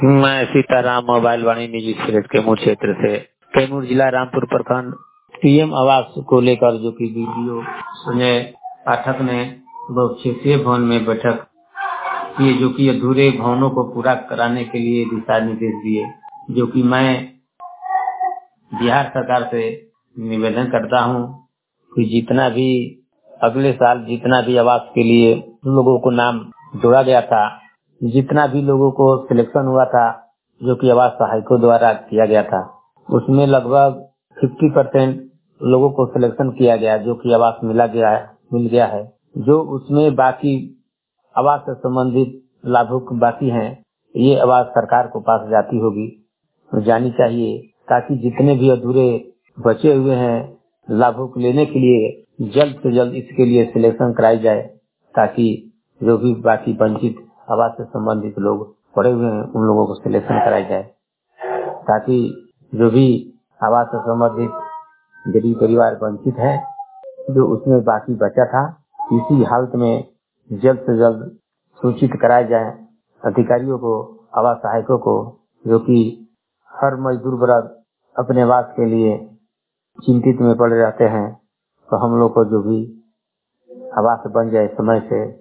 मैं सीताराम मोबाइल वाणी निजी एक्सप्रेस कैमूर क्षेत्र से कैमूर जिला रामपुर प्रखंड पीएम आवास को लेकर जो कि वीडियो संजय पाठक ने बहुत क्षेत्रीय भवन में बैठक की, जो कि अधूरे भवनों को पूरा कराने के लिए दिशा निर्देश दिए, जो कि मैं बिहार सरकार से निवेदन करता हूं कि जितना भी अगले साल जितना भी आवास के लिए लोगों को नाम जोड़ा गया था, जितना भी लोगों को सिलेक्शन हुआ था, जो कि आवास सहायकों द्वारा किया गया था, उसमें लगभग 50% लोगों को सिलेक्शन किया गया, जो कि आवास मिल गया है। जो उसमें बाकी आवास से संबंधित लाभुक बाकी हैं, ये आवास सरकार को पास जाती होगी, जानी चाहिए, ताकि जितने भी अधूरे बचे हुए हैं लाभुक लेने के लिए जल्द से जल्द इसके लिए सिलेक्शन कराई जाए, ताकि जो भी बाकी वंचित आवास से संबंधित लोग पड़े हुए हैं उन लोगों को सिलेक्शन कराई जाए, ताकि जो भी आवास से संबंधित गरीब परिवार वंचित है, जो उसमें बाकी बचा था, इसी हालत में जल्द से जल्द सूचित कराया जाए अधिकारियों को, आवास सहायकों को, जो कि हर मजदूर वर्ग अपने आवास के लिए चिंतित में पड़े रहते हैं। तो हम लोग को जो भी आवास बन जाए समय से,